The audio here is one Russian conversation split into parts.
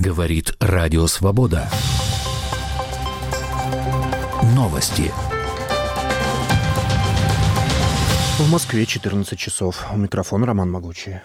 Говорит Радио Свобода. Новости. В Москве 14 часов. У микрофона Роман Могучий.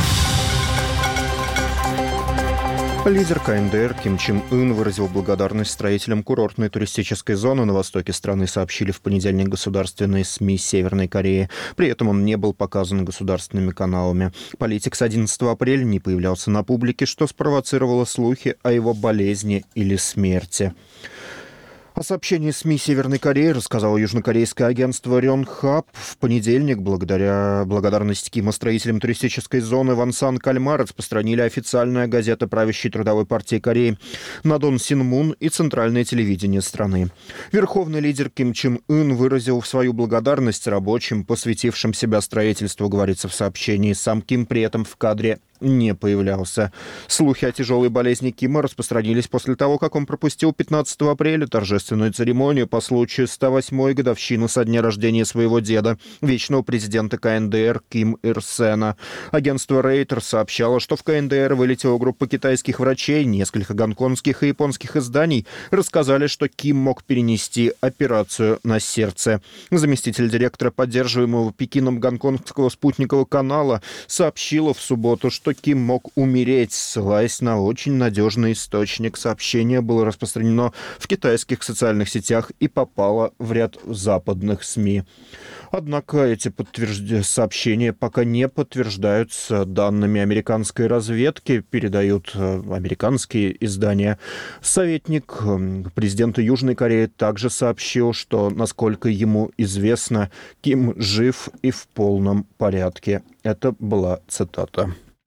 Лидер КНДР Ким Чен Ын выразил благодарность строителям курортной туристической зоны на востоке страны, сообщили в понедельник государственные СМИ Северной Кореи. При этом он не был показан государственными каналами. Политик с 11 апреля не появлялся на публике, что спровоцировало слухи о его болезни или смерти. О сообщении СМИ Северной Кореи рассказало южнокорейское агентство Рёнхап. В понедельник, благодаря благодарности Кима строителям туристической зоны Вансан Кальма, распространили официальная газета правящей трудовой партии Кореи Надон Синмун и центральное телевидение страны. Верховный лидер Ким Чен Ын выразил свою благодарность рабочим, посвятившим себя строительству, говорится в сообщении. Сам Ким при этом в кадре не появлялся. Слухи о тяжелой болезни Кима распространились после того, как он пропустил 15 апреля торжественную церемонию по случаю 108-й годовщины со дня рождения своего деда, вечного президента КНДР Ким Ир Сена. Агентство Reuters сообщало, что в КНДР вылетела группа китайских врачей. Несколько гонконгских и японских изданий рассказали, что Ким мог перенести операцию на сердце. Заместитель директора поддерживаемого Пекином гонконгского спутникового канала сообщила в субботу, что Ким мог умереть, ссылаясь на очень надежный источник. Сообщение было распространено в китайских социальных сетях и попало в ряд западных СМИ. Однако эти сообщения пока не подтверждаются данными американской разведки, передают американские издания. Советник президента Южной Кореи также сообщил, что, насколько ему известно, Ким жив и в полном порядке. Это была цитата.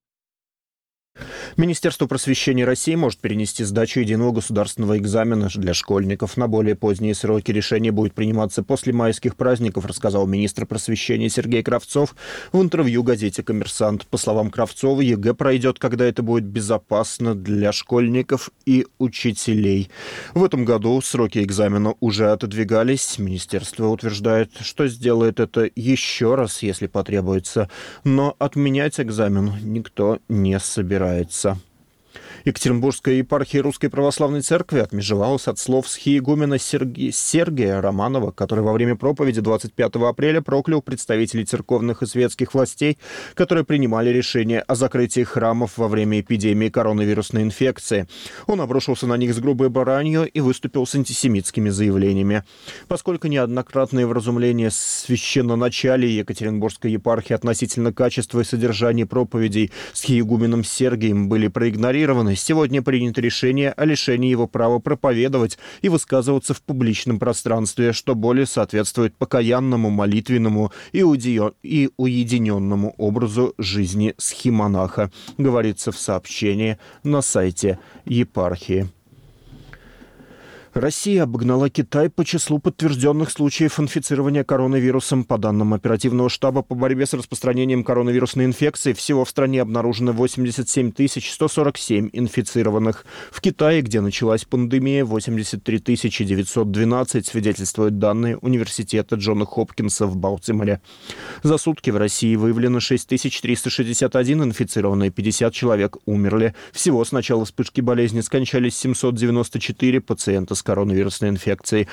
Министерство просвещения России может перенести сдачу единого государственного экзамена для школьников на более поздние сроки. Решение будет приниматься после майских праздников, рассказал министр просвещения Сергей Кравцов в интервью газете «Коммерсант». По словам Кравцова, ЕГЭ пройдет, когда это будет безопасно для школьников и учителей. В этом году сроки экзамена уже отодвигались. Министерство утверждает, что сделает это еще раз, если потребуется. Но отменять экзамен никто не собирается. Екатеринбургская епархия Русской Православной Церкви отмежевалась от слов схиегумена Сергия Романова, который во время проповеди 25 апреля проклял представителей церковных и светских властей, которые принимали решение о закрытии храмов во время эпидемии коронавирусной инфекции. Он обрушился на них с грубой бранью и выступил с антисемитскими заявлениями. Поскольку неоднократные вразумления священноначалия Екатеринбургской епархии относительно качества и содержания проповедей схиегуменом Сергием были проигнорированы, сегодня принято решение о лишении его права проповедовать и высказываться в публичном пространстве, что более соответствует покаянному, молитвенному и уединенному образу жизни схимонаха, говорится в сообщении на сайте епархии. Россия обогнала Китай по числу подтвержденных случаев инфицирования коронавирусом. По данным оперативного штаба по борьбе с распространением коронавирусной инфекции, всего в стране обнаружено 87 147 инфицированных. В Китае, где началась пандемия, 83 912, свидетельствуют данные университета Джона Хопкинса в Балтиморе. За сутки в России выявлено 6361 инфицированные, 50 человек умерли. Всего с начала вспышки болезни скончались 794 пациента с коронавирусной инфекцией,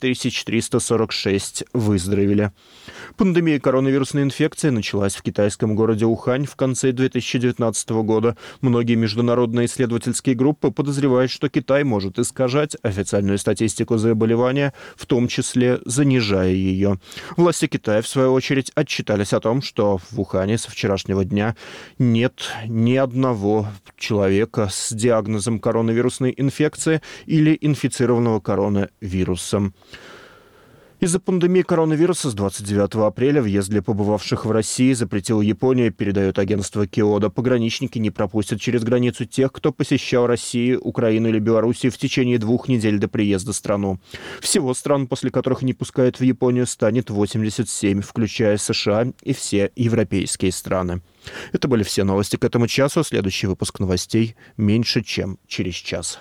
7346 выздоровели. Пандемия коронавирусной инфекции началась в китайском городе Ухань в конце 2019 года. Многие международные исследовательские группы подозревают, что Китай может искажать официальную статистику заболевания, в том числе занижая ее. Власти Китая, в свою очередь, отчитались о том, что в Ухане со вчерашнего дня нет ни одного человека с диагнозом коронавирусной инфекции или инфицированного коронавирусом. Из-за пандемии коронавируса с 29 апреля въезд для побывавших в России запретила Япония, передает агентство Киода. Пограничники не пропустят через границу тех, кто посещал Россию, Украину или Белоруссию в течение 2 недель до приезда в страну. Всего стран, после которых не пускают в Японию, станет 87, включая США и все европейские страны. Это были все новости к этому часу. Следующий выпуск новостей меньше, чем через час.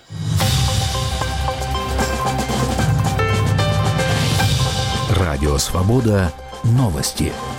Радио Свобода. Новости.